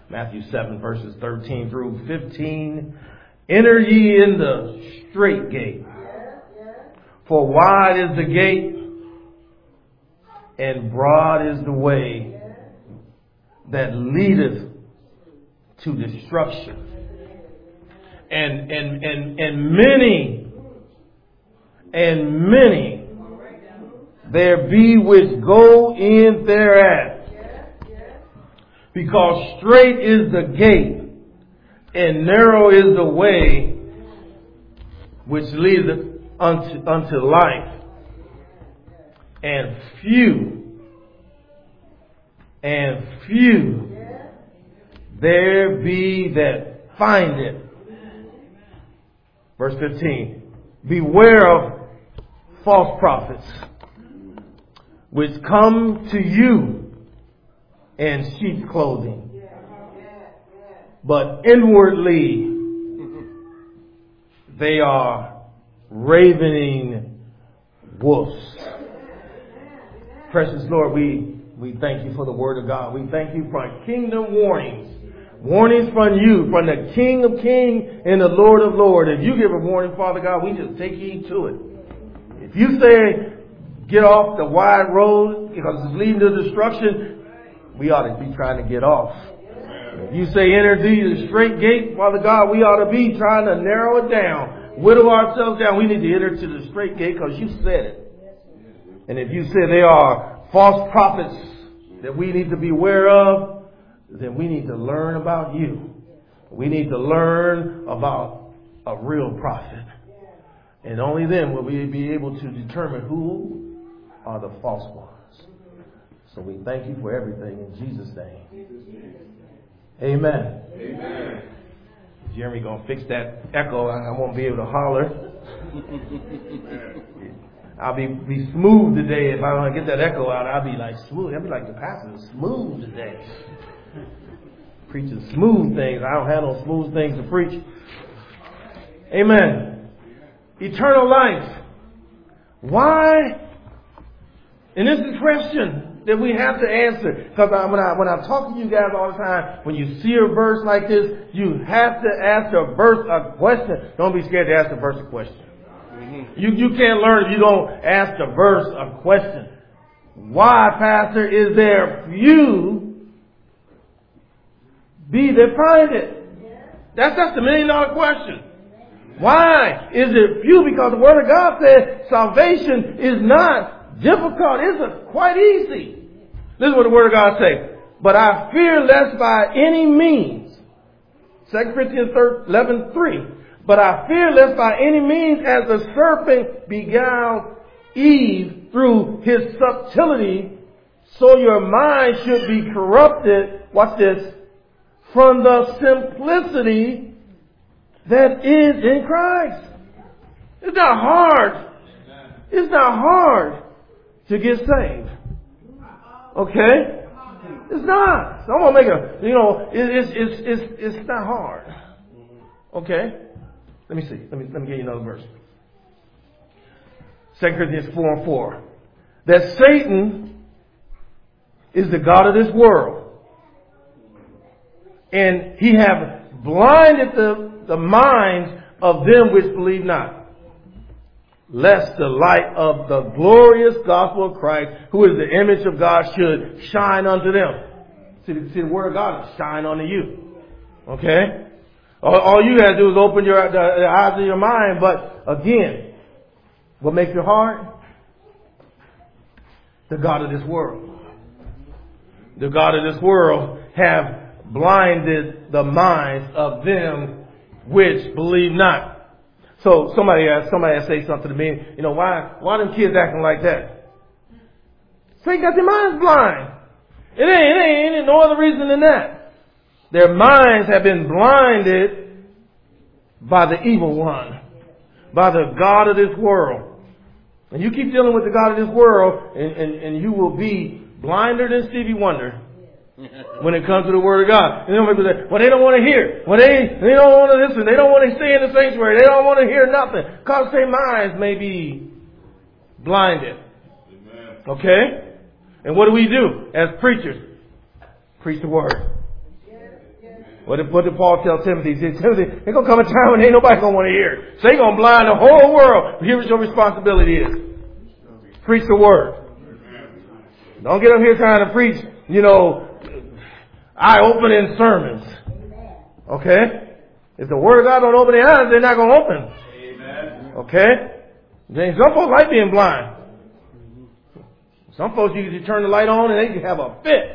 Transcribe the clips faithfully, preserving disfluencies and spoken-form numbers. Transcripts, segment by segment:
Matthew seven, verses thirteen through fifteen. Enter ye in the straight gate. For wide is the gate, and broad is the way that leadeth to destruction. And, and, and, and many, and many there be which go in thereat. Because straight is the gate, and narrow is the way which leadeth unto, unto life. And few, and few there be that find it. Verse fifteen. Beware of false prophets, which come to you in sheep's clothing, but inwardly they are ravening wolves. Precious Lord, we, we thank you for the word of God. We thank you for kingdom warnings. Warnings from you, from the King of Kings and the Lord of Lords. If you give a warning, Father God, we just take heed to it. If you say, get off the wide road because it's leading to destruction, we ought to be trying to get off. If you say, enter through the straight gate, Father God, we ought to be trying to narrow it down, whittle ourselves down. We need to enter to the straight gate because you said it. And if you say they are false prophets that we need to be aware of, then we need to learn about you. We need to learn about a real prophet. And only then will we be able to determine who are the false ones. So we thank you for everything in Jesus' name. Amen. Amen. Jeremy gonna fix that echo. I won't be able to holler. I'll be, be smooth today. If I want to get that echo out, I'll be like smooth. I'll be like the pastor, smooth today. Preaching smooth things. I don't have no smooth things to preach. Amen. Eternal life. Why? And this is a question that we have to answer. Because I, when I when I talk to you guys all the time, when you see a verse like this, you have to ask a verse a question. Don't be scared to ask a verse a question. Mm-hmm. You you can't learn if you don't ask a verse a question. Why, Pastor, is there few be that find it? That's that's the million dollar question. Why is it few? Because the Word of God says salvation is not difficult. It's quite easy. This is what the Word of God says. But I fear lest by any means, Second Corinthians eleven three, but I fear lest by any means as the serpent beguiled Eve through his subtlety, so your mind should be corrupted. Watch this. From the simplicity that is in Christ. It's not hard. It's not hard to get saved. Okay? It's not. So I'm gonna make a, you know, it, it's it's it's it's not hard. Okay? Let me see. Let me let me give you another verse. Second Corinthians four and four. That Satan is the god of this world. And he hath blinded the, the minds of them which believe not, lest the light of the glorious gospel of Christ, who is the image of God, should shine unto them. See, see the word of God will shine unto you. Okay? All, all you have to do is open your the, the eyes of your mind. But again, what makes it hard? The God of this world. The God of this world have blinded the minds of them which believe not. So somebody asked, somebody say something to me, you know, why, why them kids acting like that? They got their minds blind. It ain't, it ain't, it ain't no other reason than that. Their minds have been blinded by the evil one, by the God of this world. And you keep dealing with the God of this world, and, and, and you will be blinder than Stevie Wonder. When it comes to the Word of God. And people say, well, they don't want to hear. Well, they, they don't want to listen. They don't want to stay in the sanctuary. They don't want to hear nothing. Because their minds may be blinded. Amen. Okay? And what do we do as preachers? Preach the Word. What did, what did Paul tell Timothy? He said, Timothy, there's going to come a time when ain't nobody going to want to hear it. So they're going to blind the whole world. Here's what your responsibility is. Preach the word. Don't get up here trying to preach, you know, eye-opening sermons. Okay? If the word of God don't open their eyes, they're not going to open. Amen. Okay? Some folks like being blind. Some folks, you can turn the light on and they can have a fit.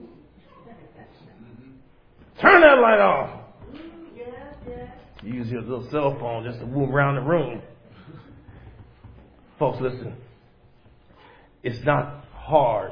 Turn that light off. You use your little cell phone just to move around the room. Folks, listen. It's not hard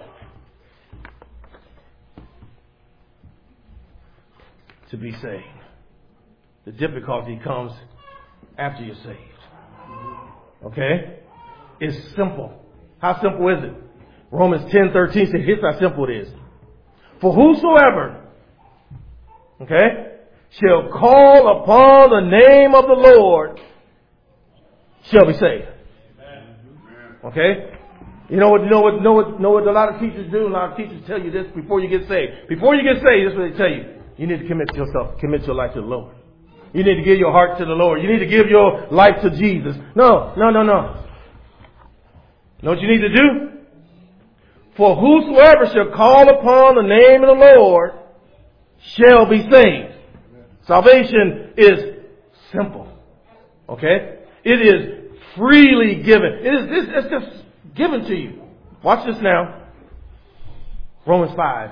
to be saved. The difficulty comes after you're saved. Okay? It's simple. How simple is it? Romans ten thirteen says, here's how simple it is. For whosoever, okay, shall call upon the name of the Lord shall be saved. Okay? You know what, you know what, know what, know what a lot of teachers do? A lot of teachers tell you this before you get saved. Before you get saved, this is what they tell you. You need to commit yourself, commit your life to the Lord. You need to give your heart to the Lord. You need to give your life to Jesus. No, no, no, no. Know what you need to do? For whosoever shall call upon the name of the Lord shall be saved. Salvation is simple. Okay? It is freely given. It is this it's just given to you. Watch this now. Romans five.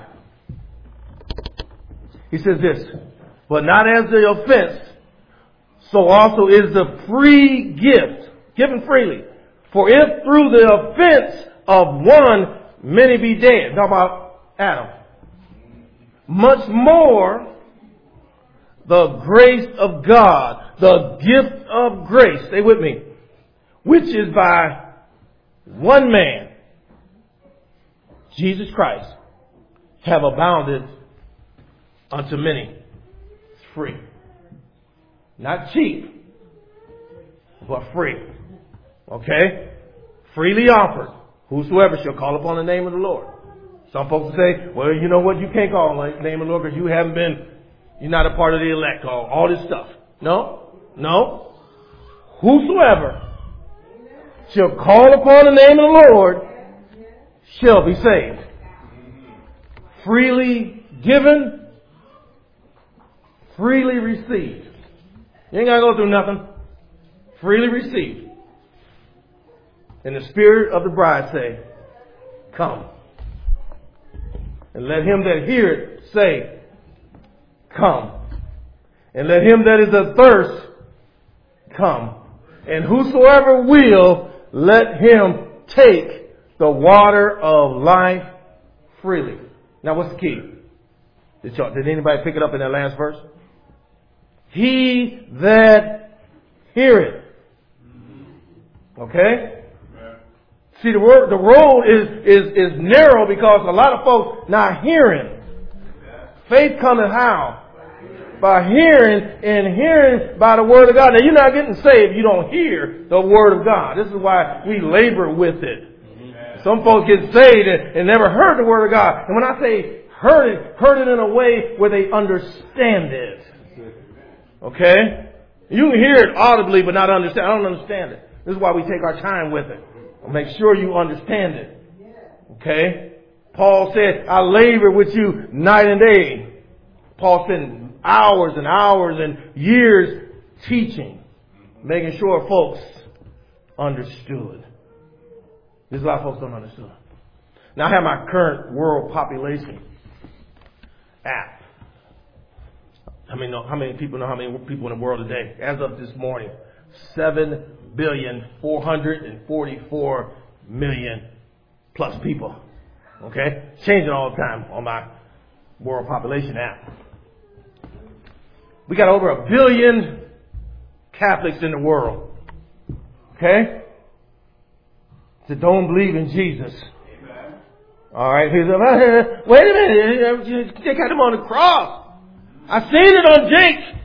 He says this, but not as the offense, so also is the free gift, given freely. For if through the offense of one many be dead, talk about Adam, much more the grace of God, the gift of grace, stay with me, which is by one man, Jesus Christ, have abounded unto many. It's free. Not cheap, but free. Okay? Freely offered. Whosoever shall call upon the name of the Lord. Some folks say, well, you know what? You can't call on the name of the Lord because you haven't been, you're not a part of the elect, all, all this stuff. No. No. Whosoever shall call upon the name of the Lord shall be saved. Freely given, freely received. You ain't got to go through nothing. Freely received. And the Spirit of the bride say, come. And let him that heareth say, come. And let him that is athirst come. And whosoever will, let him take the water of life freely. Now what's the key? Did, y'all, did anybody pick it up in that last verse? He that heareth. Okay? See, the word, the road is, is, is narrow because a lot of folks not hearing. Faith cometh how? By hearing, and hearing by the word of God. Now you're not getting saved if you don't hear the word of God. This is why we labor with it. Some folks get saved and, and never heard the word of God. And when I say heard it, heard it in a way where they understand it. Okay? You can hear it audibly but not understand. I don't understand it. This is why we take our time with it. Make sure you understand it. Okay? Paul said, I labor with you night and day. Paul spent hours and hours and years teaching, making sure folks understood. There's a lot of folks don't understand. Now I have my current world population app. How many know, how many people know how many people in the world today? As of this morning, seven billion four hundred forty-four million plus people. Okay? Changing all the time on my world population app. We got over a billion Catholics in the world. Okay? That don't believe in Jesus. Amen. All right. He's like, wait a minute. They got him on the cross. I seen it on Jake.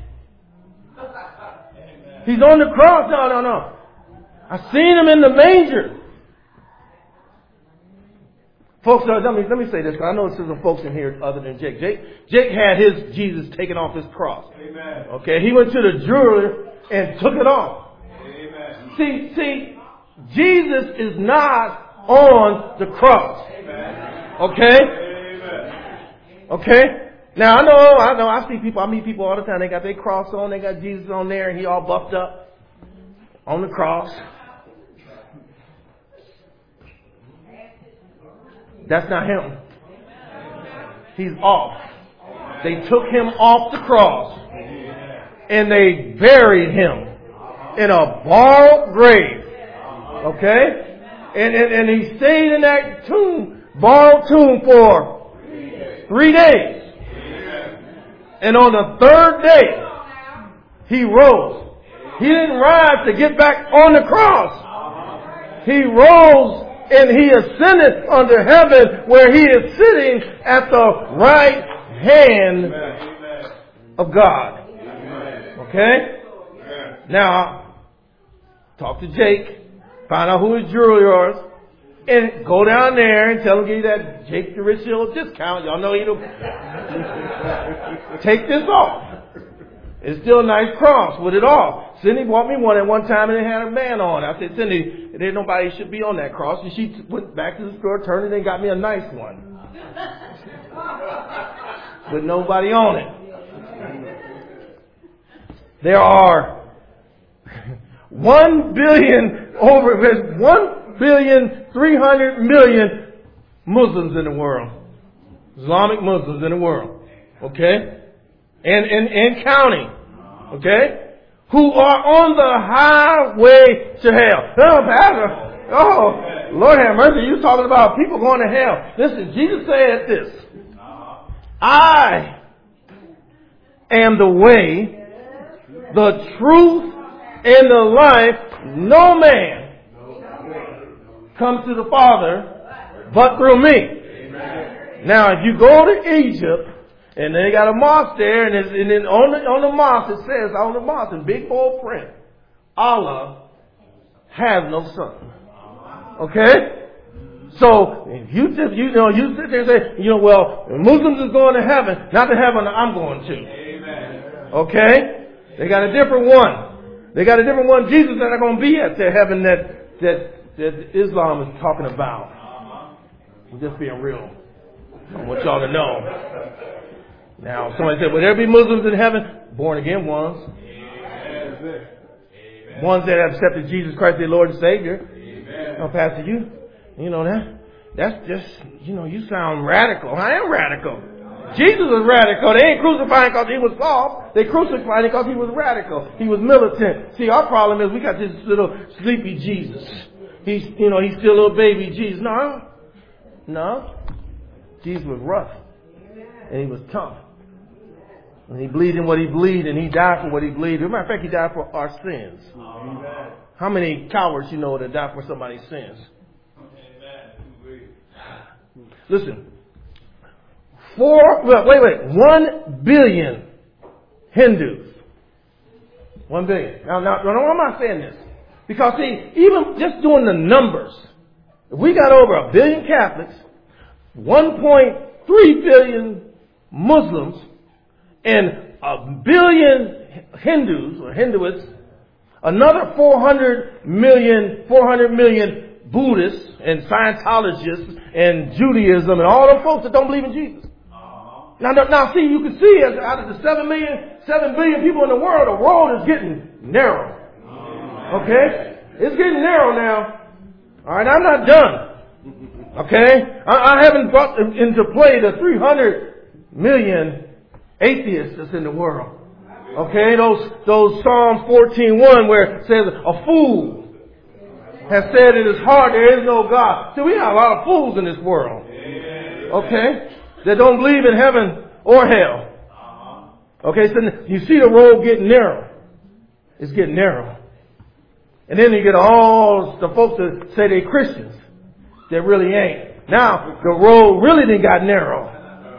He's on the cross. No, no, no. I seen him in the manger. Folks, uh, let me, let me say this, because I know there's some folks in here other than Jake. Jake, Jake had his Jesus taken off his cross. Amen. Okay, he went to the jeweler and took it off. Amen. See, see, Jesus is not on the cross. Amen. Okay? Amen. Okay? Now, I know, I know, I see people, I meet people all the time, they got their cross on, they got Jesus on there, and he all buffed up on the cross. That's not him. He's off. They took him off the cross and they buried him in a borrowed grave. Okay? And, and, and he stayed in that tomb, borrowed tomb for three days. And on the third day, he rose. He didn't rise to get back on the cross. He rose and he ascended unto heaven, where he is sitting at the right hand of God. Okay? Now, talk to Jake, find out who his jeweler is, and go down there and tell him to give you that Jake the Rich Hill discount. Y'all know he'll take this off. It's still a nice cross with it all. Cindy bought me one at one time and it had a man on it. I said, Cindy, there's nobody should be on that cross. And she went back to the store, turned it, and got me a nice one. With nobody on it. There are one billion, over one billion, three hundred million Muslims in the world. Islamic Muslims in the world. Okay? And, and, and counting, okay, who are on the highway to hell. Oh, Pastor, oh, Lord have mercy, you talking about people going to hell. Listen, Jesus said this, I am the way, the truth, and the life. No man comes to the Father but through me. Now, if you go to Egypt, and they got a mosque there, and, it's, and then on the, on the mosque it says, on the mosque in big bold print, Allah has no son. Okay? So, if you just, you know, you sit there and say, you know, well, Muslims is going to heaven, not to heaven I'm going to. Amen. Okay? They got a different one. They got a different one. Jesus is not going to be at the heaven that, that, that Islam is talking about. I'm just being real. I want y'all to know. Now, somebody said, will there be Muslims in heaven? Born again ones. Amen. Ones that have accepted Jesus Christ, their Lord and Savior. Amen. Now, Pastor, you, you know that, that's just, you know, you sound radical. I am radical. Jesus was radical. They ain't crucifying because he was soft. They crucified him because he was radical. He was militant. See, our problem is we got this little sleepy Jesus. He's, you know, he's still a little baby Jesus. No. No. Jesus was rough. And he was tough. And he believed in what he believed, and he died for what he believed. As a matter of fact, he died for our sins. Amen. How many cowards you know that die for somebody's sins? Amen. Listen. Four, well, wait, wait. One billion Hindus. One billion. Now, now, now, why am I saying this? Because, see, even just doing the numbers, if we got over a billion Catholics, one point three billion Muslims, and a billion Hindus or Hinduists, another four hundred million, four hundred million Buddhists and Scientologists and Judaism and all those folks that don't believe in Jesus. Uh-huh. Now, now, see, you can see as out of the seven million, seven billion people in the world, the world is getting narrow. Uh-huh. Okay, it's getting narrow now. All right, I'm not done. Okay, I, I haven't brought into play the three hundred million atheists that's in the world. Okay, those those Psalm fourteen one where it says a fool has said in his heart there is no God. See, we have a lot of fools in this world. Okay, that don't believe in heaven or hell. Okay, so you see the road getting narrow. It's getting narrow. And then you get all the folks that say they're Christians that really ain't. Now the road really done got narrow.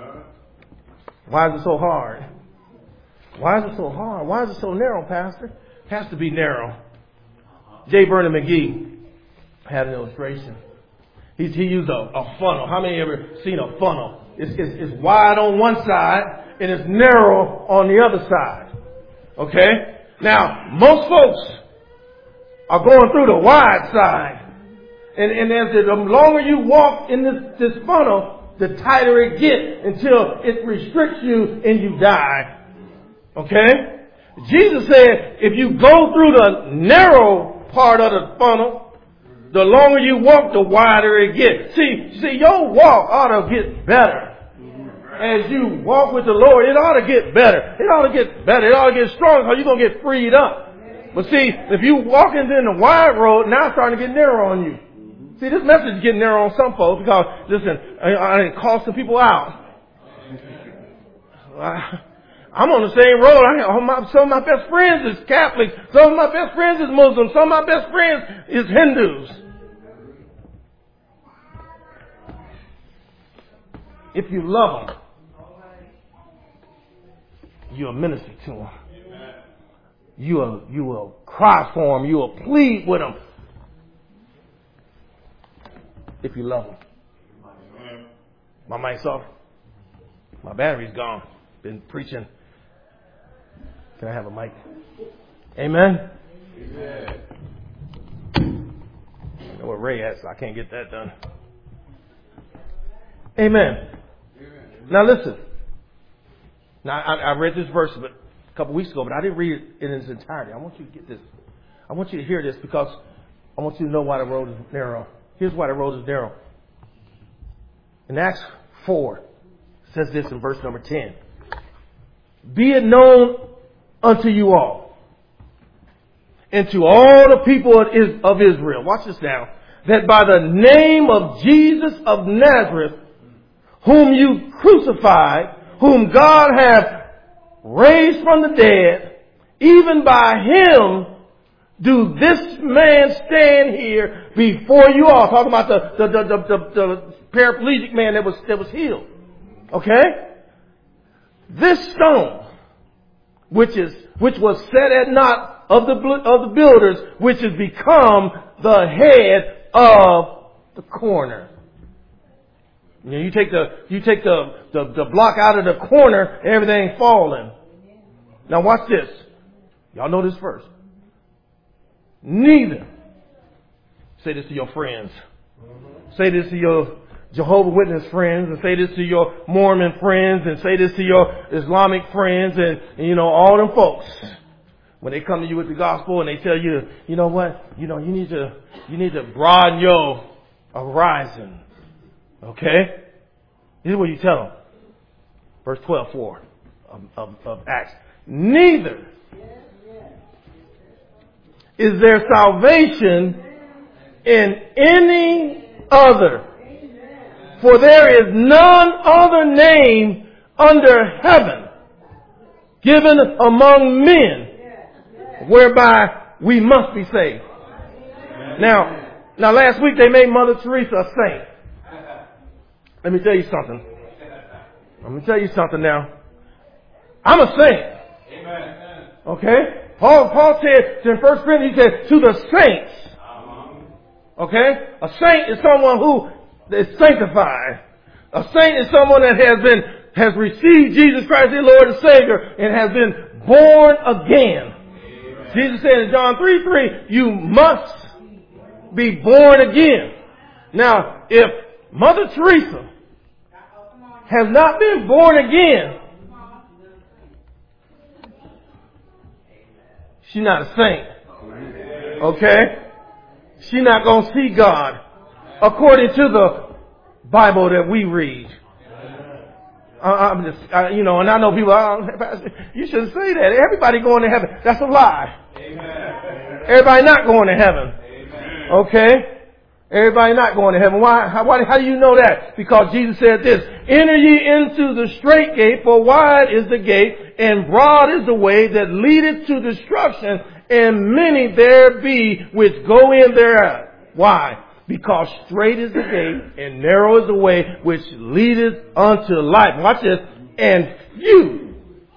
Why is it so hard? Why is it so hard? Why is it so narrow, Pastor? It has to be narrow. J. Vernon McGee had an illustration. He, he used a, a funnel. How many ever seen a funnel? It's, it's, it's wide on one side and it's narrow on the other side. Okay? Now, most folks are going through the wide side. And, and as the, the longer you walk in this, this funnel, the tighter it gets until it restricts you and you die. Okay? Jesus said, if you go through the narrow part of the funnel, the longer you walk, the wider it gets. See, see, your walk ought to get better. As you walk with the Lord, it ought to get better. It ought to get better. It ought to get stronger because you're going to get freed up. But see, if you walking in the wide road, now it's starting to get narrow on you. See, this message is getting narrow on some folks because, listen, I, I didn't call some people out. I, I'm on the same road. I, all my, some of my best friends is Catholic. Some of my best friends is Muslim. Some of my best friends is Hindus. If you love them, you'll minister to them. You will, you will cry for them. You will plead with them. If you love them. My mic's off. My battery's gone. Been preaching. Can I have a mic? Amen? Amen. I know where Ray at, so I can't get that done. Amen. Amen. Now listen. Now I, I read this verse but a couple weeks ago, but I didn't read it in its entirety. I want you to get this. I want you to hear this because I want you to know why the road is narrow. Here's why the road is narrow. In Acts four, it says this in verse number ten. Be it known unto you all, and to all the people of Israel, watch this now, that by the name of Jesus of Nazareth, whom you crucified, whom God hath raised from the dead, even by him do this man stand here before you all. Talking about the, the, the, the, the, the paraplegic man that was, that was healed. Okay? This stone, which is, which was set at naught of the, of the builders, which has become the head of the corner. You know, you take the, you take the, the, the block out of the corner, everything's falling. Now watch this. Y'all know this first. Neither. Say this to your friends. Say this to your Jehovah's Witness friends, and say this to your Mormon friends, and say this to your Islamic friends, and, and you know, all them folks. When they come to you with the gospel and they tell you, you know what, you know, you need to, you need to broaden your horizon. Okay? This is what you tell them. Verse twelve, four of, of, of Acts. Neither is there salvation in any other. For there is none other name under heaven given among men whereby we must be saved. Now, now last week they made Mother Teresa a saint. Let me tell you something. Let me tell you something now. I'm a saint. Okay? Paul, Paul said in First Corinthians, he said, to the saints. Okay? A saint is someone who is sanctified. A saint is someone that has been, has received Jesus Christ, their Lord and Savior, and has been born again. Amen. Jesus said in John three three, you must be born again. Now, if Mother Teresa has not been born again, she's not a saint. Okay? She's not going to see God according to the Bible that we read. I, I'm just, I, you know, and I know people, oh, you shouldn't say that. Everybody going to heaven. That's a lie. Amen. Everybody not going to heaven. Amen. Okay? Everybody not going to heaven. Why? How, why? How do you know that? Because Jesus said this, enter ye into the straight gate, for wide is the gate, and broad is the way that leadeth to destruction, and many there be which go in thereat. Why? Because straight is the gate, and narrow is the way which leadeth unto life. Watch this. And few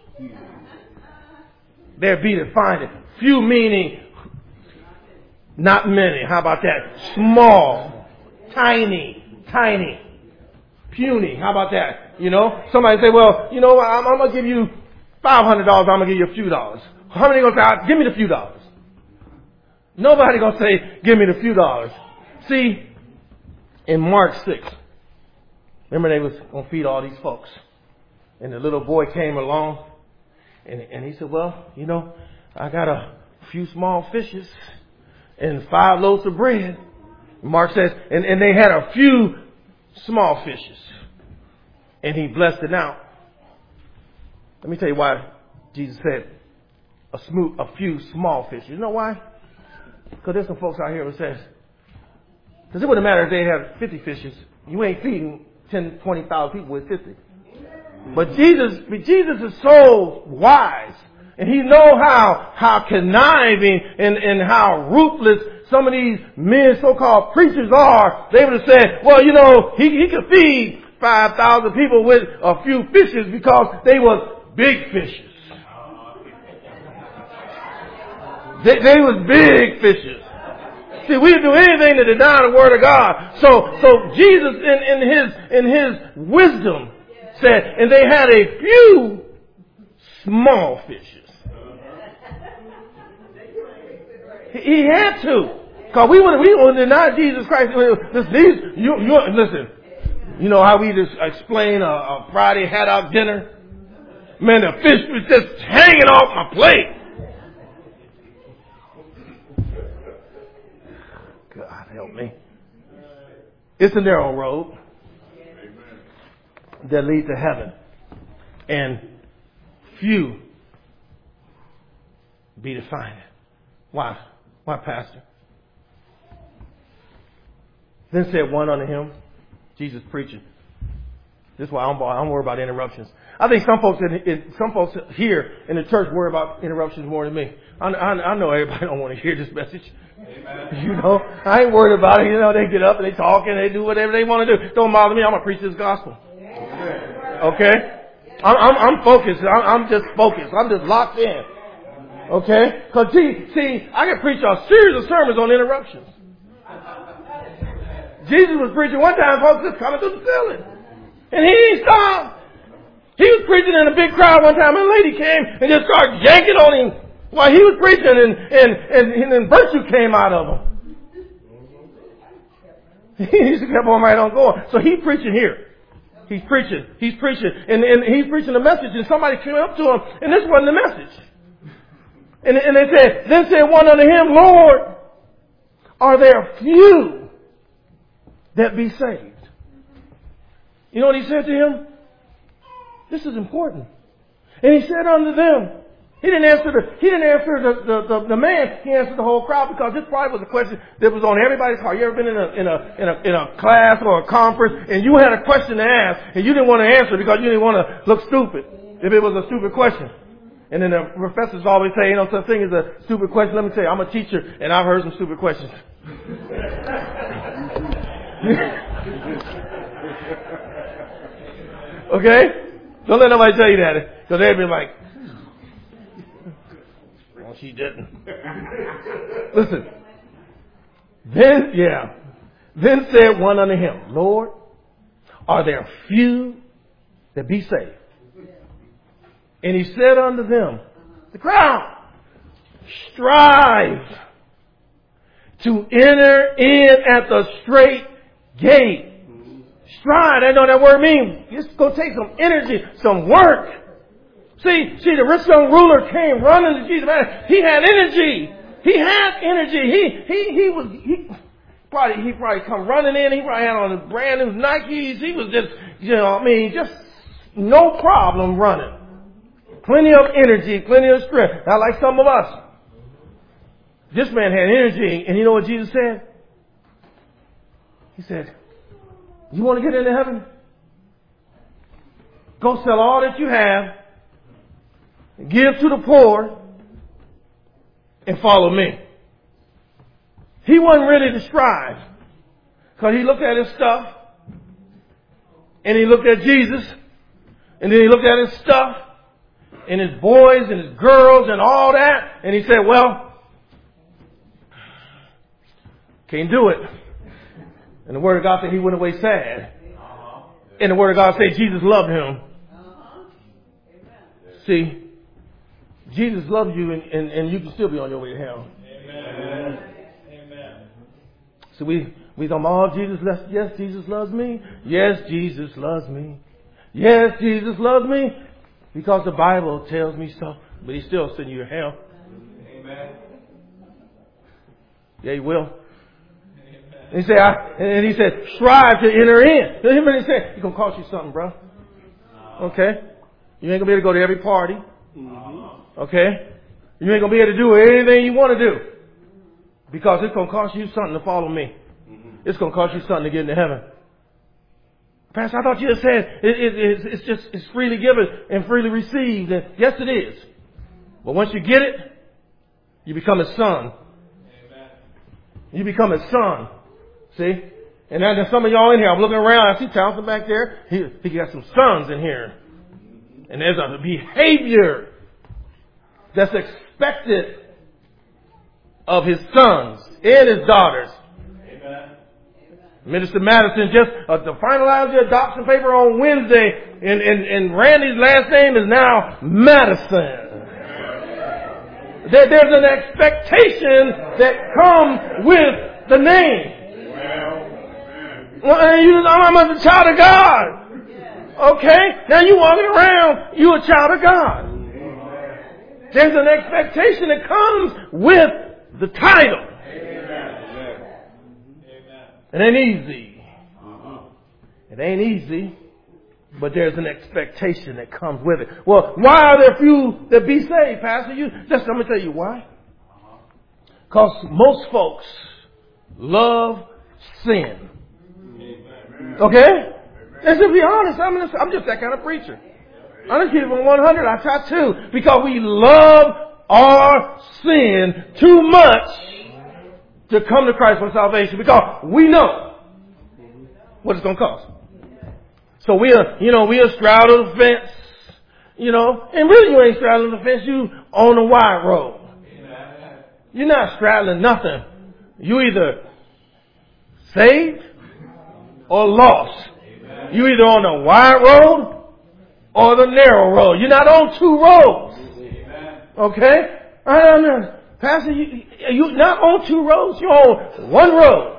there be to find it. Few meaning not many. How about that? Small. tiny, tiny, puny. How about that? You know, somebody say, well, you know, I'm, I'm going to give you five hundred dollars. I'm going to give you a few dollars. How many going to say, give me the few dollars? Nobody going to say, give me the few dollars. See, in Mark six, remember they was going to feed all these folks. And the little boy came along and, and he said, well, you know, I got a few small fishes and five loaves of bread. Mark says, and, and they had a few small fishes. And he blessed it out. Let me tell you why Jesus said a, smooth, a few small fishes. You know why? Because there's some folks out here who says, because it wouldn't matter if they had fifty fishes. You ain't feeding ten, twenty thousand people with fifty. But Jesus, Jesus is so wise. And he know how, how conniving and, and how ruthless some of these men, so-called preachers are. They would have said, well, you know, he, he could feed five thousand people with a few fishes because they was big fishes. They, they was big fishes. See, we do anything to deny the word of God. So, so Jesus in, in his, in his wisdom said, and they had a few small fishes. He had to. Cause we would, we would deny Jesus Christ. Listen, these, you, you, listen, you know how we just explain a, a Friday had out dinner? Man, the fish was just hanging off my plate. God help me. It's a narrow road that leads to heaven. And few be defined. Why? Why, Pastor? Then said one unto him, Jesus preaching. This is why I'm, I'm worried about interruptions. I think some folks in, in, some folks here in the church worry about interruptions more than me. I, I, I know everybody don't want to hear this message. Amen. You know, I ain't worried about it. You know, they get up and they talk and they do whatever they want to do. Don't bother me. I'm gonna preach this gospel. Okay, I'm, I'm, I'm focused. I'm, I'm just focused. I'm just locked in. Okay, because see, see, I can preach a series of sermons on interruptions. Jesus was preaching one time, folks just coming through the ceiling. And he didn't stop. He was preaching in a big crowd one time, and a lady came and just started yanking on him while he was preaching, and, and, and, and then virtue came out of him. He just kept on right on going. So he's preaching here. He's preaching. He's preaching. And, and he's preaching a message, and somebody came up to him, and this wasn't the message. And, and they said, then said one unto him, Lord, are there few that be saved? You know what he said to him? This is important. And he said unto them, he didn't answer the, he didn't answer the, the, the, the man, he answered the whole crowd, because this probably was a question that was on everybody's heart. You ever been in a, in a, in a, in a class or a conference and you had a question to ask and you didn't want to answer because you didn't want to look stupid if it was a stupid question? And then the professors always say, you know, such thing as a stupid question. Let me tell you, I'm a teacher and I've heard some stupid questions. Okay? Don't let nobody tell you that, because they'd be like, well, she didn't. Listen. Then, yeah. Then said one unto him, Lord, are there few that be saved? And he said unto them, the crowd, strive to enter in at the straight gate. Strive, I know what that word means. It's going to take some energy, some work. See, see, the rich young ruler came running to Jesus. Man, he had energy. He had energy. He, he, he was, he probably, he probably come running in. He probably had on his brand new Nikes. He was just, you know, I mean, just no problem running. Plenty of energy, plenty of strength. Not like some of us. This man had energy, and you know what Jesus said? He said, you want to get into heaven? Go sell all that you have, give to the poor, and follow me. He wasn't ready to strive, because he looked at his stuff, and he looked at Jesus, and then he looked at his stuff, and his boys and his girls and all that, and he said, well, can't do it. And the Word of God said he went away sad. And the Word of God said Jesus loved him. See, Jesus loves you, and, and, and you can still be on your way to hell. Amen. Amen. So we we talking about, oh, Jesus loves, yes, Jesus loves me. Yes, Jesus loves me. Yes, Jesus loves me. Because the Bible tells me so. But he's still sending you to hell. Amen. Yeah, he will. And he said, I, and he said, strive to enter in. So he said, it's gonna cost you something, bro. Okay, you ain't gonna be able to go to every party. Okay, you ain't gonna be able to do anything you want to do because it's gonna cost you something to follow me. It's gonna cost you something to get into heaven. Pastor, I thought you just said it, it, it's, it's just it's freely given and freely received. And yes, it is. But once you get it, you become a son. Amen. You become a son. See? And now there's some of y'all in here. I'm looking around. I see Townsend back there. He, he got some sons in here. And there's a behavior that's expected of his sons and his daughters. Amen. Minister Madison just uh, to finalize the adoption paper on Wednesday, and, and, and Randy's last name is now Madison. There, there's an expectation that comes with the name. Well, you, I'm a child of God. Okay? Now you walking around, you a child of God. There's an expectation that comes with the title. It ain't easy. It ain't easy, but there's an expectation that comes with it. Well, why are there few that be saved, Pastor? You just let me tell you why. Because most folks love sin. Okay? And to be honest, I'm just, I'm just that kind of preacher. I'm just keeping one hundred. I try to, because we love our sin too much to come to Christ for salvation, because we know what it's going to cost. So we are, you know, we are straddling the fence, you know, and really you ain't straddling the fence, you on a wide road. You're not straddling nothing. You either saved or lost. You either on the wide road or the narrow road. You're not on two roads. Okay? I mean, Pastor, you, you're not on two roads. You're on one road.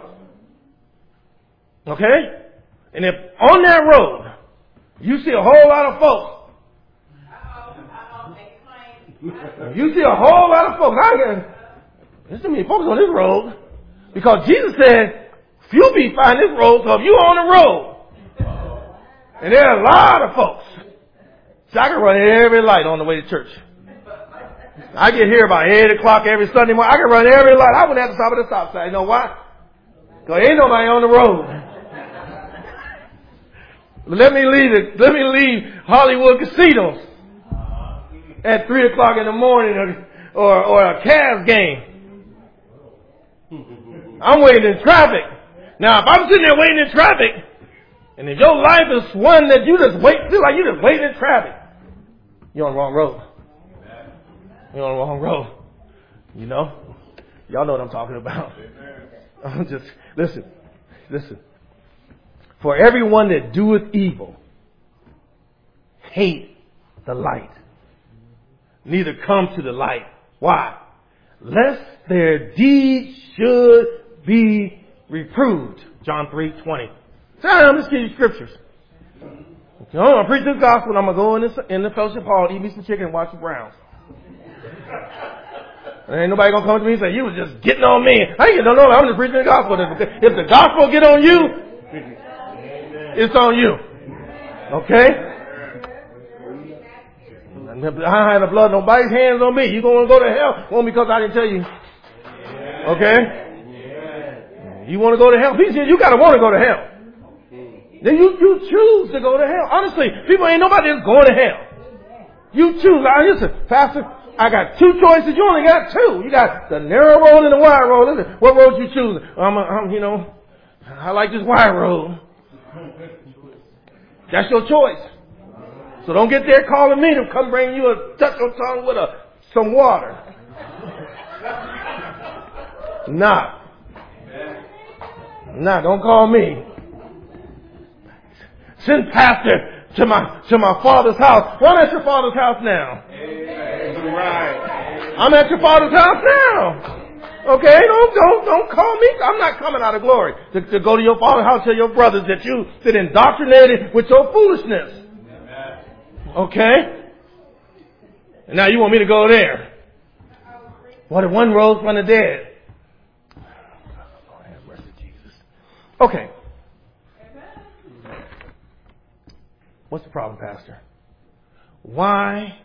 Okay? And if on that road you see a whole lot of folks, you see a whole lot of folks. I can, there's too many folks on this road, because Jesus said, few be find this road, so if you on the road, and there are a lot of folks, so I can run every light on the way to church. I get here about eight o'clock every Sunday morning. I can run every light. I wouldn't have to stop at the stop sign. You know why? Because ain't nobody on the road. Let me leave it. Let me leave Hollywood casinos at three o'clock in the morning, or, or, or a Cavs game. I'm waiting in traffic. Now, if I'm sitting there waiting in traffic, and if your life is one that you just wait, feel like you just waiting in traffic, you're on the wrong road. You're on the wrong road. You know? Y'all know what I'm talking about. I'm just, listen, listen. For everyone that doeth evil, hate the light, neither come to the light. Why? Lest their deeds should be reproved. John three twenty. So I'm just giving you scriptures. Okay, I'm gonna preach this gospel, and I'm gonna go in, this, in the fellowship hall, eat me some chicken, and watch the Browns. And ain't nobody gonna come to me and say, you was just getting on me. I ain't no, no, I'm just preaching the gospel. If the gospel get on you, it's on you. Okay? I have the blood, nobody's hands on me. You gonna go to hell? Well, because I didn't tell you. Okay? You want to go to hell? He said, you gotta want to go to hell. Then you, you choose to go to hell. Honestly, people ain't nobody that's going to hell. You choose. I listen, Pastor, I got two choices. You only got two. You got the narrow road and the wide road. Listen, what road you choosing? I'm, a, I'm, you know, I like this wide road. That's your choice. So don't get there calling me to come bring you a touch your tongue with a some water. Nah. Nah, don't call me. Send pastor to my to my father's house. Well, I'm at your father's house now. Amen. Right. I'm at your father's house now. Okay, don't don't don't call me. I'm not coming out of glory to, to go to your father's house and tell your brothers that you been indoctrinated with your foolishness. Okay? And now you want me to go there. What if one rose from the dead? Lord have mercy, Jesus. Okay. What's the problem, Pastor? Why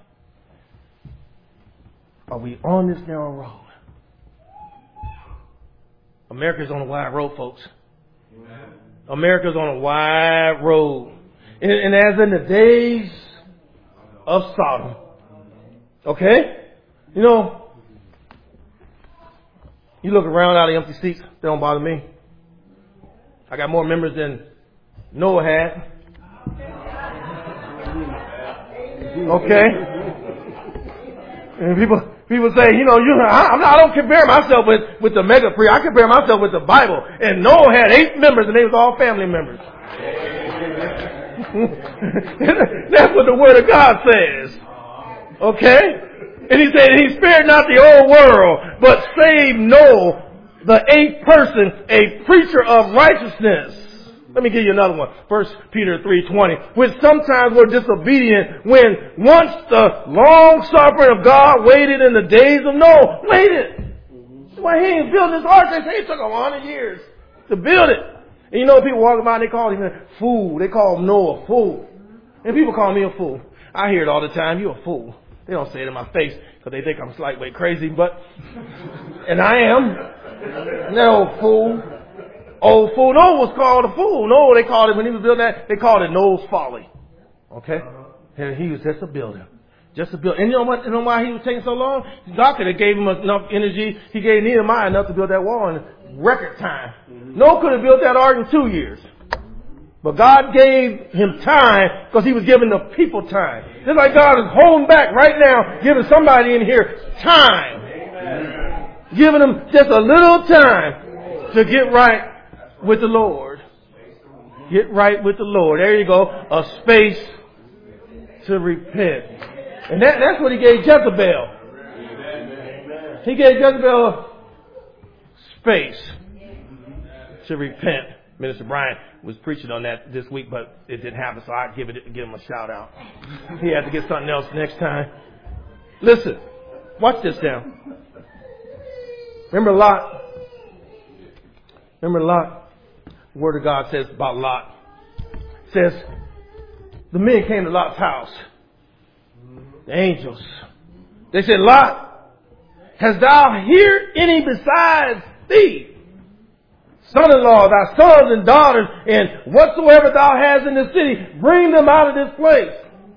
are we on this narrow road? America's on a wide road, folks. America's on a wide road. And, and as in the days of Sodom. Okay? You know, you look around out of empty seats, they don't bother me. I got more members than Noah had. Okay? And people people say, you know, you I, I don't compare myself with, with the mega pre. I compare myself with the Bible. And Noah had eight members and they was all family members. That's what the Word of God says. Okay? And he said, he spared not the old world, but saved Noah, the eighth person, a preacher of righteousness. Let me give you another one. First Peter three twenty. Which sometimes were disobedient when once the long suffering of God waited in the days of Noah. Waited. Why he ain't built this ark? They say it took a hundred years to build it. And you know, people walking by and they call him a fool. They call Noah a fool. And people call me a fool. I hear it all the time. You're a fool. They don't say it in my face because they think I'm slightly crazy, but, and I am. No fool. Old fool. Noah was called a fool. Noah, they called it, when he was building that, they called it Noah's folly. Okay? And he was just a builder. Just a builder. And you know what, you know why he was taking so long? God could have gave him enough energy. He gave Nehemiah enough to build that wall in record time. Noah could have built that ark in two years. But God gave him time because he was giving the people time. Just like God is holding back right now, giving somebody in here time. Amen. Giving them just a little time to get right with the Lord. Get right with the Lord. There you go. A space to repent. And that, that's what he gave Jezebel. He gave Jezebel space to repent. Minister Brian was preaching on that this week, but it didn't happen, so I'd give it, give him a shout out. He had to get something else next time. Listen, watch this now. Remember Lot? Remember Lot? The Word of God says about Lot. It says, the men came to Lot's house. The angels. They said, Lot, hast thou here any besides thee? Son-in-law, thy sons and daughters, and whatsoever thou hast in the city, bring them out of this place.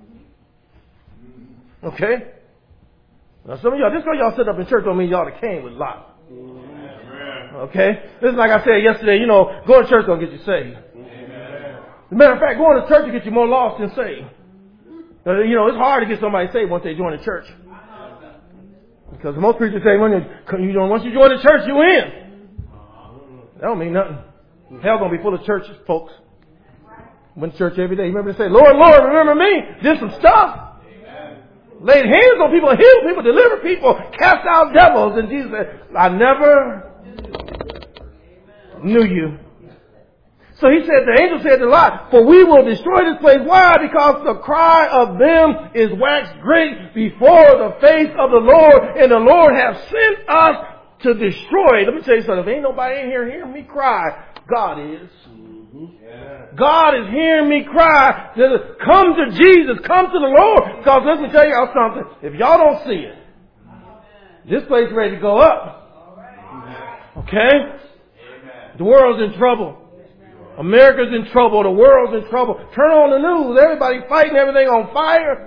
Okay? Now some of y'all, just because y'all sit up in church don't mean y'all that came with Lot. Okay? This is like I said yesterday, you know, going to church don't get you saved. As a matter of fact, going to church will get you more lost than saved. You know, it's hard to get somebody saved once they join the church. Because most preachers say, when you, you know, once you join the church, you in. That don't mean nothing. Hell gonna be full of churches, folks. Went to church every day. You remember they say, Lord, Lord, remember me? Did some stuff. Amen. Laid hands on people, healed people, delivered people, cast out devils. And Jesus said, I never knew you. So he said, the angel said to Lot, for we will destroy this place. Why? Because the cry of them is waxed great before the face of the Lord, and the Lord hath sent us to destroy. Let me tell you something. If ain't nobody in here hearing me cry, God is. Mm-hmm. Yeah. God is hearing me cry. Come to Jesus. Come to the Lord. Because let me tell y'all something. If y'all don't see it, this place is ready to go up. Okay? The world's in trouble. America's in trouble. The world's in trouble. Turn on the news. Everybody fighting everything on fire.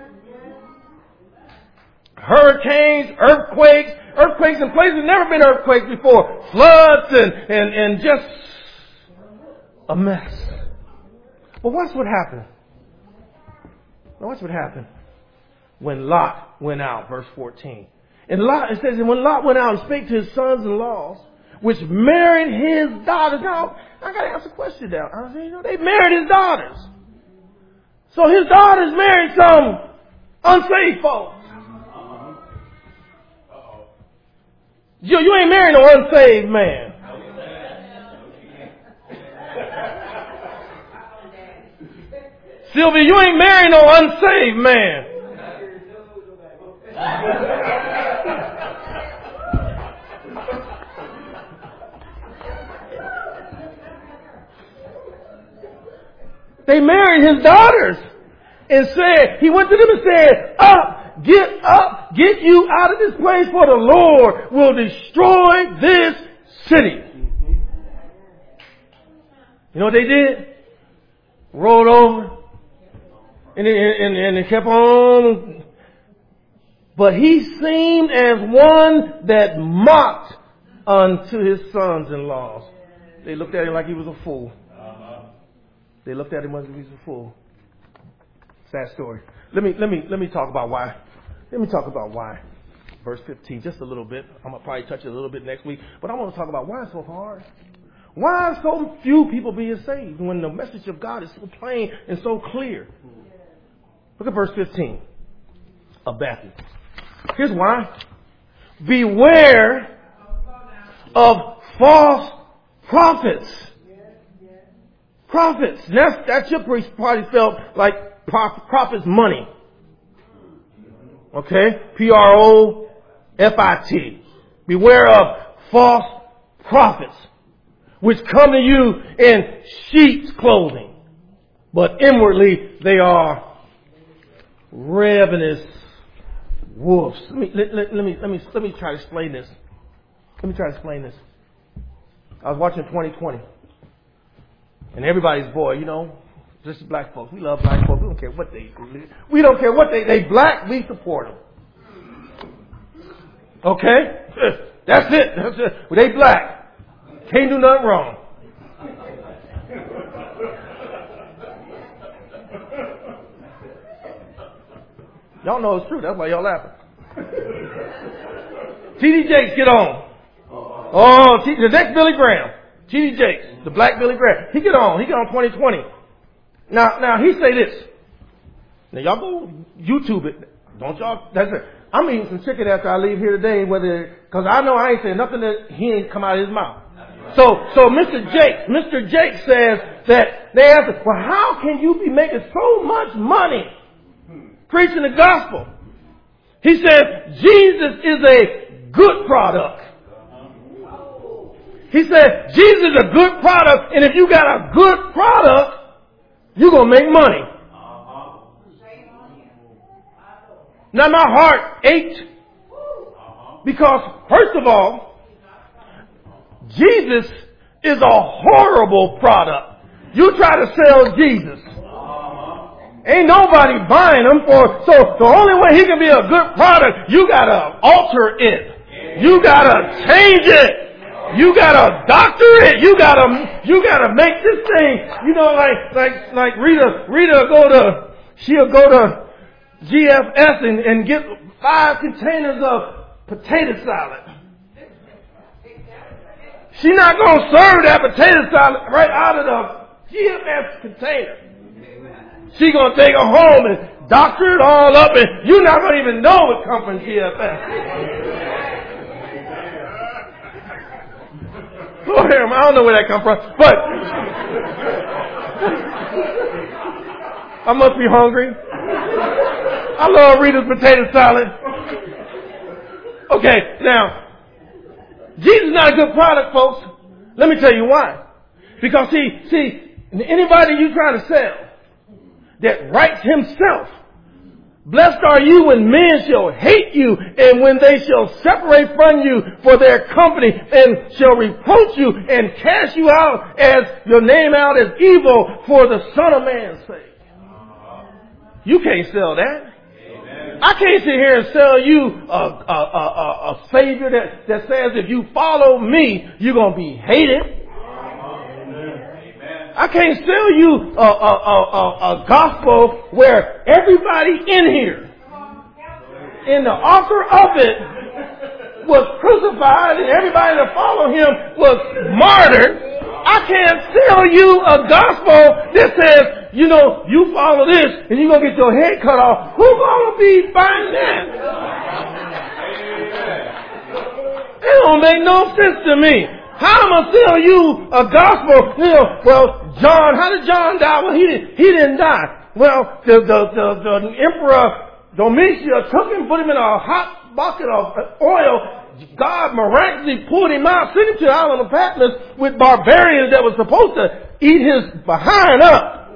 Hurricanes, earthquakes, earthquakes in places never been earthquakes before. Floods and, and, and just a mess. But watch what happened. Now watch what happened when Lot went out, verse fourteen. And Lot, it says, and when Lot went out and spake to his sons-in-laws which married his daughters. Now, I got to ask a question now. I said, you know, they married his daughters. So his daughters married some unsaved folks. You, you ain't marrying no unsaved man. Sylvia, you ain't marrying no unsaved man. They married his daughters and said, he went to them and said, up, get up, get you out of this place, for the Lord will destroy this city. You know what they did? Rolled over and, and, and they kept on. But he seemed as one that mocked unto his sons-in-laws. They looked at him like he was a fool. They looked at him as if he was a fool. Sad story. Let me let me let me talk about why. Let me talk about why. Verse fifteen, just a little bit. I'm gonna probably touch it a little bit next week, but I want to talk about why it's so hard. Why are so few people being saved when the message of God is so plain and so clear? Look at verse fifteen of Matthew. Here's why. Beware of false prophets. Prophets. That's, that's your probably felt like prophets' money. Okay? P R O F I T. Beware of false prophets, which come to you in sheep's clothing, but inwardly they are ravenous wolves. Let me, let, let, let me, let me, let me try to explain this. Let me try to explain this. I was watching twenty twenty. And everybody's boy, you know, just black folks. We love black folks. We don't care what they do. We don't care what they, they black, we support them. Okay? That's it. That's it. Well, they black. Can't do nothing wrong. Y'all know it's true. That's why y'all laughing. T D Jakes, get on. Oh, T- the next Billy Graham. T D Jakes, the black Billy Graham. He get on. He get on twenty twenty. Now, now he say this. Now y'all go YouTube it. Don't y'all, that's it. I'm eating some chicken after I leave here today, whether, cause I know I ain't saying nothing that he ain't come out of his mouth. So, so Mister Jakes, Mister Jakes says that they ask him, well, how can you be making so much money preaching the gospel? He says, Jesus is a good product. He said, Jesus is a good product, and if you got a good product, you're going to make money. Uh-huh. Now my heart ached because, first of all, Jesus is a horrible product. You try to sell Jesus. Ain't nobody buying him for, so the only way he can be a good product, you got to alter it. You got to change it. You gotta doctor it. You gotta, you gotta make this thing, you know, like, like, like Rita, Rita go to, she'll go to G F S and, and get five containers of potato salad. She's not gonna serve that potato salad right out of the G F S container. She's gonna take it home and doctor it all up, and you're not gonna even know it comes from G F S. Lord, I don't know where that comes from, but I must be hungry. I love Rita's potato salad. Okay, now, Jesus is not a good product, folks. Let me tell you why. Because see, see, anybody you trying to sell that writes himself, blessed are you when men shall hate you, and when they shall separate from you for their company, and shall reproach you and cast you out as your name out as evil for the Son of Man's sake. You can't sell that. Amen. I can't sit here and sell you a, a, a, a, a Savior that, that says if you follow me, you're going to be hated. I can't sell you a, a, a, a, a gospel where everybody in here, in the author of it, was crucified and everybody that followed him was martyred, I can't sell you a gospel that says, you know, you follow this and you're going to get your head cut off. Who's going to be buying that? It don't make no sense to me. How am I going to sell you a gospel? You know, well, John, how did John die? Well, he didn't, he didn't die. Well, the, the, the, the Emperor Domitian took him, put him in a hot bucket of oil. God miraculously pulled him out, sent him to the island of Patmos with barbarians that was supposed to eat his behind up.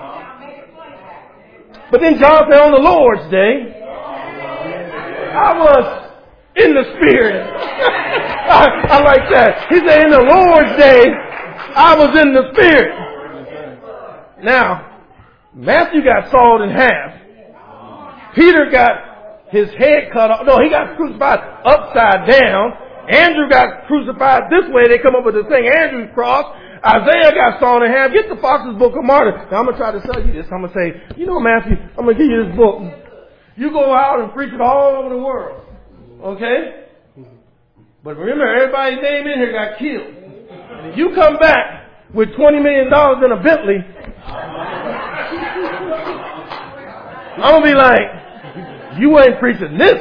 But then John said, on the Lord's day, I was in the Spirit. I, I like that. He said, in the Lord's day, I was in the Spirit. Now, Matthew got sawed in half. Peter got his head cut off. No, he got crucified upside down. Andrew got crucified this way. They come up with the thing, Andrew's cross. Isaiah got sawn in half. Get the Fox's Book of Martyrs. Now, I'm going to try to sell you this. I'm going to say, you know, Matthew, I'm going to give you this book. You go out and preach it all over the world. Okay? But remember, everybody's name in here got killed. And if you come back with twenty million dollars in a Bentley, I'm going to be like, you ain't preaching this.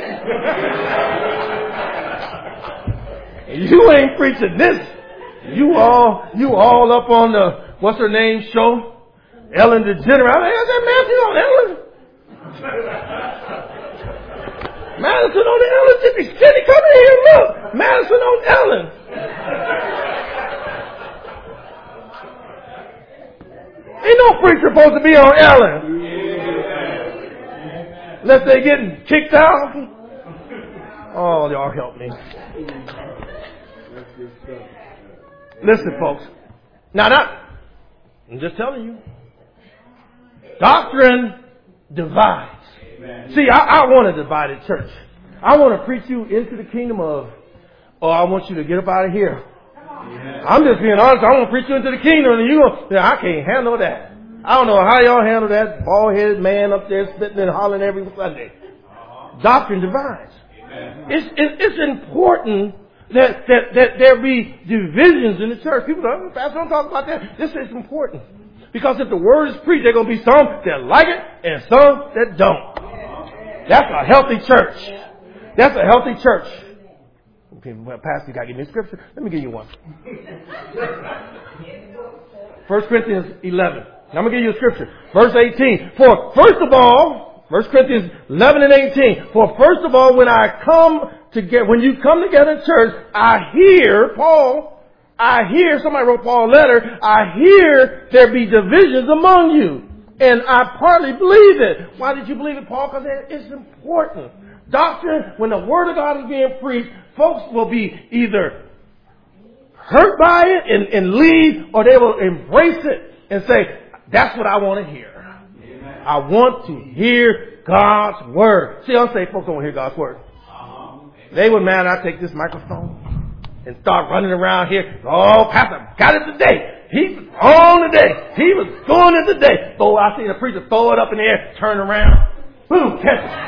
You ain't preaching this. You all, you all up on the, what's her name show? Ellen DeGeneres. I is that Matthew on Ellen? Madison on the Ellen. City, City, come in here and look. Madison on Ellen. Ain't no preacher supposed to be on Ellen. Unless they getting kicked out. Oh, y'all help me. Listen, folks. Now, that, I'm just telling you. Doctrine divides. Amen. See, I, I want a divided church. I want to preach you into the kingdom of, oh, I want you to get up out of here. Amen. I'm just being honest. I want to preach you into the kingdom, and you go, yeah, I can't handle that. I don't know how y'all handle that bald-headed man up there spitting and hollering every Sunday. Doctrine divides. It's, it's, it's important that, that, that there be divisions in the church. People don't, Pastor, don't talk about that. This is important. Because if the word is preached, there are going to be some that like it and some that don't. That's a healthy church. That's a healthy church. Okay, well, Pastor, you got to give me a scripture. Let me give you one. First Corinthians eleven. I'm going to give you a scripture. Verse eighteen. For first of all, First Corinthians eleven and eighteen. For first of all, when I come to get, when you come together in church, I hear, Paul, I hear, somebody wrote Paul a letter, I hear there be divisions among you. And I partly believe it. Why did you believe it, Paul? Because it's important. Doctrine, when the Word of God is being preached, folks will be either hurt by it and, and leave, or they will embrace it and say, that's what I want to hear. Amen. I want to hear God's Word. See, I'll say folks don't hear God's Word. Uh-huh. They would, man, I take this microphone and start running around here. Oh, Pastor, got it today. He was on today. He was going it today. So I see the preacher throw it up in the air, turn around, boom, catch it.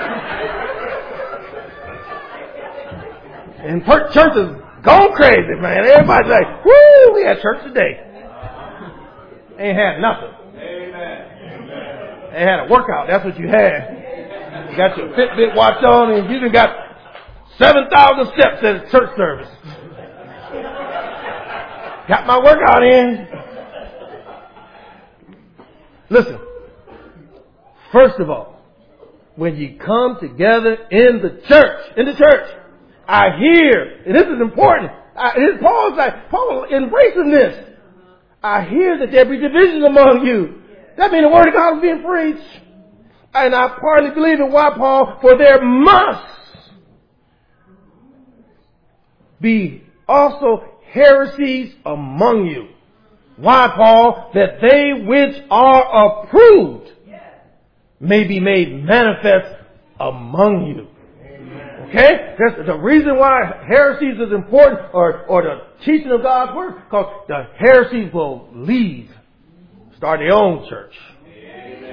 And church is going crazy, man. Everybody's like, woo, we had church today. Ain't had nothing. Amen. Ain't had a workout. That's what you had. You got your Fitbit watch on and you done got seven thousand steps at a church service. Got my workout in. Listen. First of all, when you come together in the church, in the church, I hear, and this is important. I, Paul's like, Paul embracing this. I hear that there be divisions among you. That means the word of God is being preached. And I partly believe it. Why, Paul? For there must be also heresies among you. Why, Paul? That they which are approved may be made manifest among you. Okay? That's the reason why heresies is important, or, or the teaching of God's Word, because the heresies will leave, start their own church.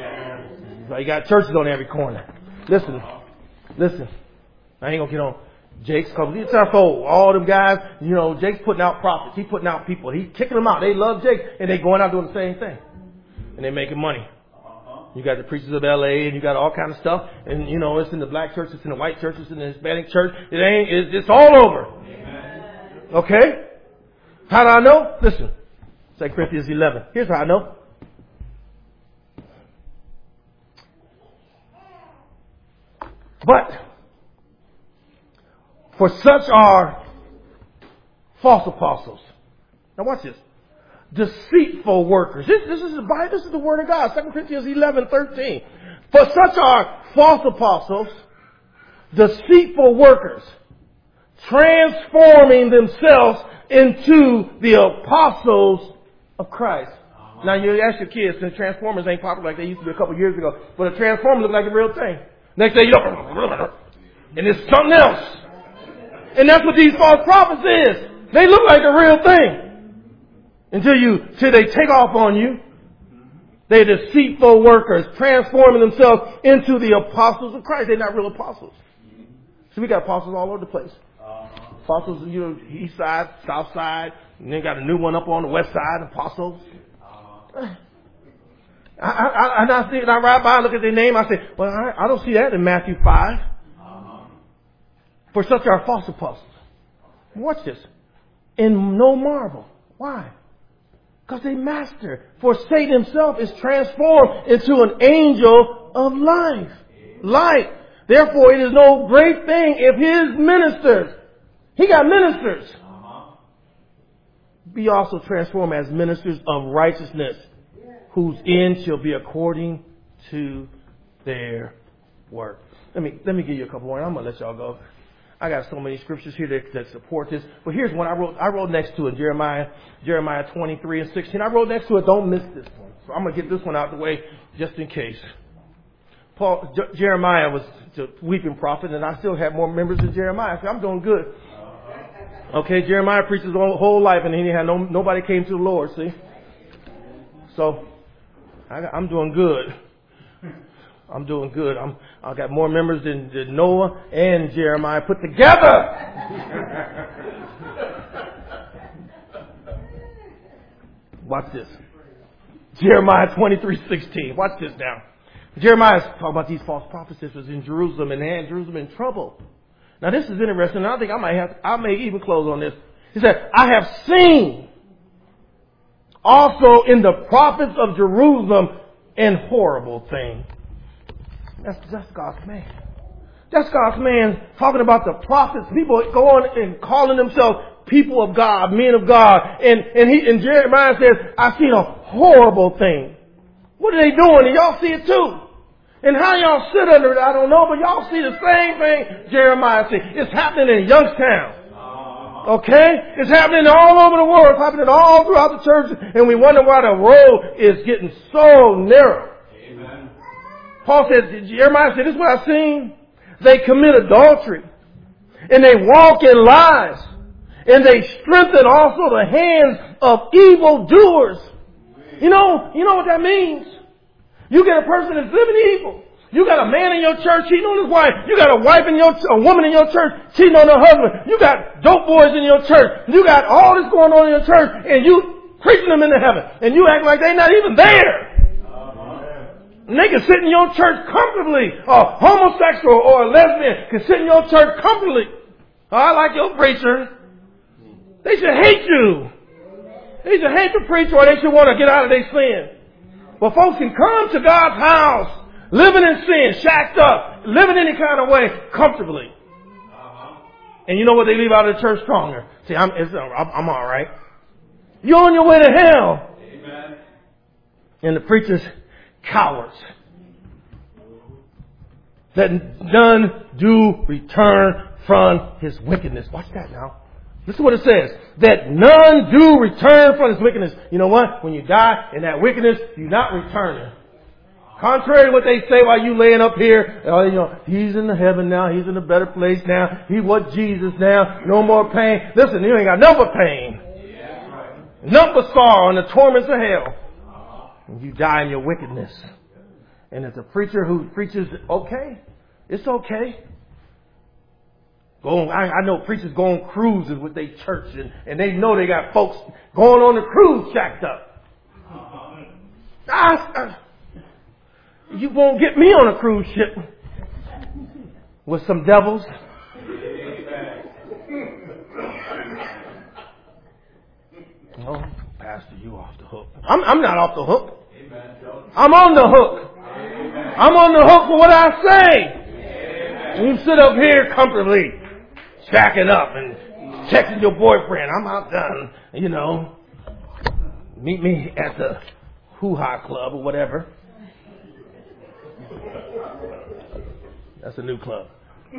Amen. So you got churches on every corner. Listen, listen. I ain't going to get on Jake's coming. It's time for all them guys. You know, Jake's putting out prophets. He's putting out people. He's kicking them out. They love Jake, and they going out doing the same thing, and they're making money. You got the preachers of L A, and you got all kind of stuff, and you know it's in the black church, it's in the white church, it's in the Hispanic church. It ain't. It's, it's all over. Amen. Okay. How do I know? Listen, Second Corinthians eleven. Here's how I know. But for such are false apostles. Now watch this. Deceitful workers. This, this is the Bible. This is the Word of God. Second Corinthians eleven thirteen. For such are false apostles, deceitful workers, transforming themselves into the apostles of Christ. Now you ask your kids, since Transformers ain't popular like they used to be a couple of years ago, but a Transformer looks like a real thing. Next day you know, and it's something else. And that's what these false prophets is. They look like a real thing. Until you, till they take off on you. They're deceitful workers, transforming themselves into the apostles of Christ. They're not real apostles. So we got apostles all over the place. Apostles, you know, east side, south side, and then got a new one up on the west side, apostles. I, I, and I see, and I ride by and look at their name. I say, well, I, I don't see that in Matthew five. Uh-huh. For such are false apostles. Watch this. And no marvel. Why? Because they master. For Satan himself is transformed into an angel of life. Light. Therefore, it is no great thing if his ministers, he got ministers, uh-huh, be also transformed as ministers of righteousness, whose end shall be according to their work. Let me let me give you a couple more. I'm gonna let y'all go. I got so many scriptures here that, that support this. But here's one I wrote. I wrote next to it, Jeremiah, Jeremiah twenty-three and sixteen. I wrote next to it. Don't miss this one. So I'm gonna get this one out of the way just in case. Paul J- Jeremiah was the weeping prophet, and I still have more members than Jeremiah. So I'm doing good. Okay, Jeremiah preached his whole, whole life, and he had no nobody came to the Lord. See, so. I, I'm doing good. I'm doing good. I'm, I got more members than, than Noah and Jeremiah put together. Watch this. Jeremiah twenty-three sixteen. Watch this now. Jeremiah's talking about these false prophets. This was in Jerusalem, and had Jerusalem in trouble. Now this is interesting. I think I might have. I may even close on this. He said, "I have seen also in the prophets of Jerusalem an horrible thing." That's, that's God's man. That's God's man talking about the prophets. People go on and calling themselves people of God, men of God. And, and he, and Jeremiah says, "I've seen a horrible thing." What are they doing? And y'all see it too. And how y'all sit under it, I don't know, but y'all see the same thing Jeremiah said. It's happening in Youngstown. Okay? It's happening all over the world. It's happening all throughout the church. And we wonder why the road is getting so narrow. Amen. Paul said, Jeremiah said, "This is what I've seen. They commit adultery. And they walk in lies. And they strengthen also the hands of evildoers." You know, you know what that means? You get a person that's living evil. You got a man in your church cheating on his wife. You got a wife in your, a woman in your church cheating on her husband. You got dope boys in your church. You got all this going on in your church, and you preaching them into heaven. And you act like they're not even there. Uh-huh. And they can sit in your church comfortably. A homosexual or a lesbian can sit in your church comfortably. Oh, I like your preacher. They should hate you. They should hate the preacher, or they should want to get out of their sin. But folks can come to God's house, living in sin, shacked up, living any kind of way, comfortably. Uh-huh. And you know what? They leave out of the church stronger. See, I'm, it's, I'm, I'm all right. You're on your way to hell. Amen. And the preacher's cowards. That none do return from his wickedness. Watch that now. Listen to what it says. That none do return from his wickedness. You know what? When you die in that wickedness, you're not returning. Contrary to what they say while you laying up here, uh, you know, he's in the heaven now. He's in a better place now. He was Jesus now. No more pain. Listen, you ain't got nothing but pain. Yeah, right. Nothing but sorrow and the torments of hell. And you die in your wickedness. And it's a preacher who preaches, okay, it's okay. Go on, I, I know preachers go on cruises with their church, and, and they know they got folks going on the cruise shacked up. I, I, you won't get me on a cruise ship with some devils. Oh, Pastor, you off the hook. I'm, I'm not off the hook. I'm on the hook. I'm on the hook for what I say. You sit up here comfortably, shacking up and texting your boyfriend. I'm out done, you know. Meet me at the hoo-ha club or whatever. That's a new club.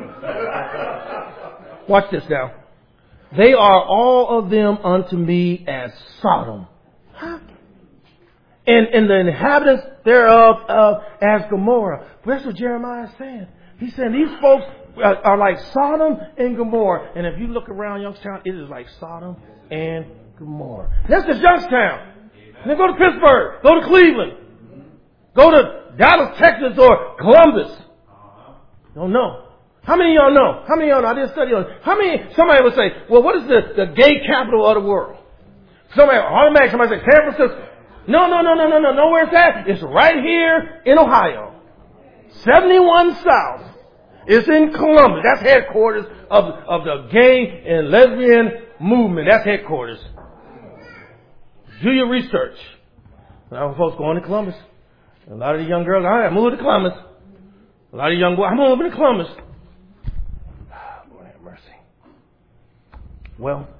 Watch this now. They are all of them unto me as Sodom. Huh? And, and the inhabitants thereof uh, as Gomorrah. That's what Jeremiah is saying. He's saying these folks are, are like Sodom and Gomorrah. And if you look around Youngstown, it is like Sodom and Gomorrah. That's just Youngstown. And then go to Pittsburgh. Go to Cleveland. Go to Dallas, Texas, or Columbus. Don't know. How many of y'all know? How many of y'all know? I did a study on it. How many, somebody would say, well, what is the, the gay capital of the world? Somebody, automatically, somebody say, San Francisco. No, no, no, no, no, no. Know where it's at? It's right here in Ohio. seventy-one South. It's in Columbus. That's headquarters of, of the gay and lesbian movement. That's headquarters. Do your research. A lot of folks going to Columbus. A lot of the young girls, all right, I'm moving to Columbus. A lot of young boys, I'm moving to Columbus. Lord have mercy. Well,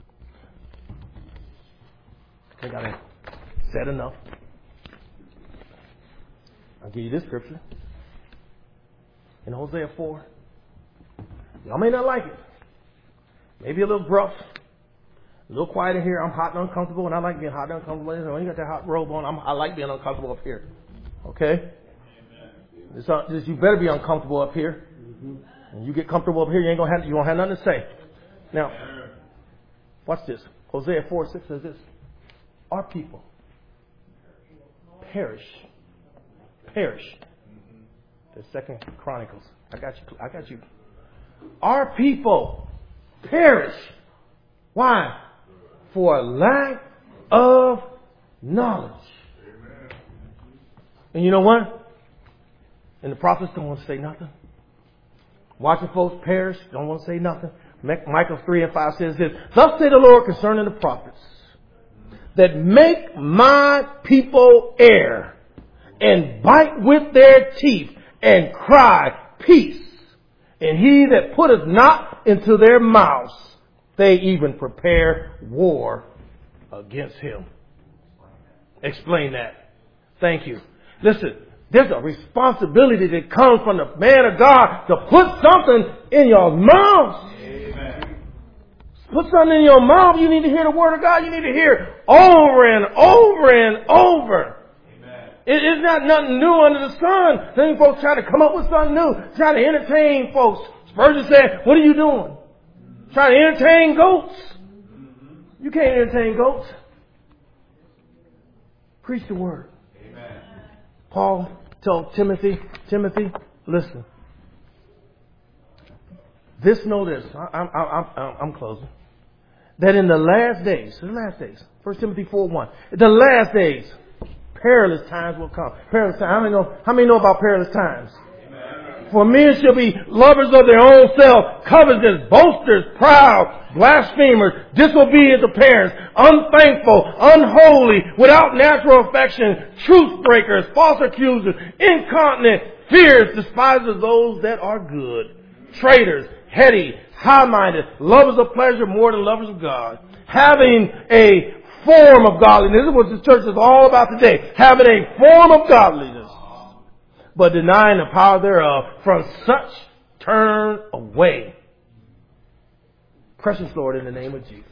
I think I said enough. I'll give you this scripture. In Hosea four. Y'all may not like it. Maybe a little rough. A little quiet in here. I'm hot and uncomfortable, and I like being hot and uncomfortable. When you got that hot robe on, I'm, I like being uncomfortable up here. Okay? It's, uh, just, you better be uncomfortable up here. And you get comfortable up here, you ain't gonna have, you won't have nothing to say. Now, watch this. Hosea four six says this. Our people perish. Perish. The Second Chronicles. I got you. I got you. Our people perish. Why? For lack of knowledge. And you know what? And the prophets don't want to say nothing. Watching folks perish, don't want to say nothing. Micah three and five says this. Thus say the Lord concerning the prophets, that make my people err and bite with their teeth and cry, peace. And he that putteth not into their mouths, they even prepare war against him. Explain that. Thank you. Listen, there's a responsibility that comes from the man of God to put something in your mouth. Amen. Put something in your mouth. You need to hear the word of God. You need to hear it over and over and over. Amen. It, it's not nothing new under the sun. Then folks try to come up with something new, try to entertain folks. Spurgeon said, what are you doing? Trying to entertain goats? You can't entertain goats. Preach the word. Amen. Paul told Timothy, Timothy, listen. This, know this. I, I'm, I'm, I'm, I'm closing. That in the last days, the last days, First Timothy four one, the last days, perilous times will come. Perilous times. How many know? How many know about perilous times? For men shall be lovers of their own self, covetous, boasters, proud, blasphemers, disobedient to parents, unthankful, unholy, without natural affection, truth breakers, false accusers, incontinent, fierce, despisers of those that are good, traitors, heady, high-minded, lovers of pleasure more than lovers of God, having a form of godliness. This is what the church is all about today. Having a form of godliness, but denying the power thereof. From such turn away. Precious Lord, in the name of Jesus.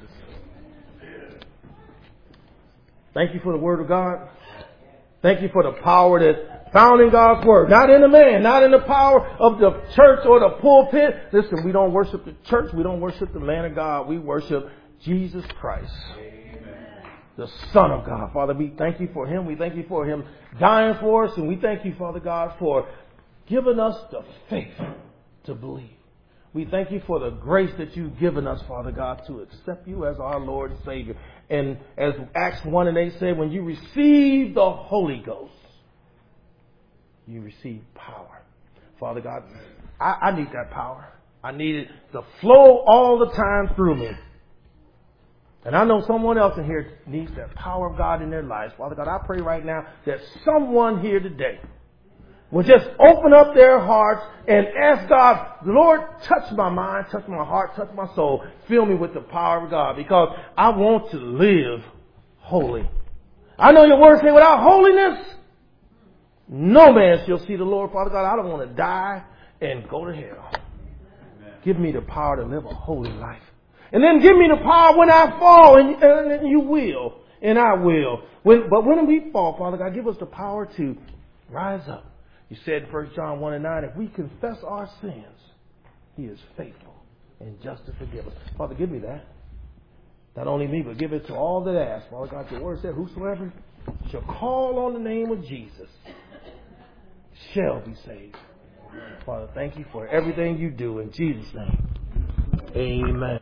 Thank you for the word of God. Thank you for the power that's found in God's word. Not in the man, not in the power of the church or the pulpit. Listen, we don't worship the church. We don't worship the man of God. We worship Jesus Christ, the Son of God. Father, we thank you for him. We thank you for him dying for us. And we thank you, Father God, for giving us the faith to believe. We thank you for the grace that you've given us, Father God, to accept you as our Lord and Savior. And as Acts one and eight said, when you receive the Holy Ghost, you receive power. Father God, I, I need that power. I need it to flow all the time through me. And I know someone else in here needs that power of God in their lives. Father God, I pray right now that someone here today will just open up their hearts and ask God, Lord, touch my mind, touch my heart, touch my soul. Fill me with the power of God, because I want to live holy. I know your word says without holiness, no man shall see the Lord. Father God, I don't want to die and go to hell. Amen. Give me the power to live a holy life. And then give me the power when I fall, and, and you will, and I will. When, but when we fall, Father God, give us the power to rise up. You said in First John one and nine, if we confess our sins, he is faithful and just to forgive us. Father, give me that. Not only me, but give it to all that ask. Father God, your word said, whosoever shall call on the name of Jesus shall be saved. Father, thank you for everything you do. In Jesus' name, amen.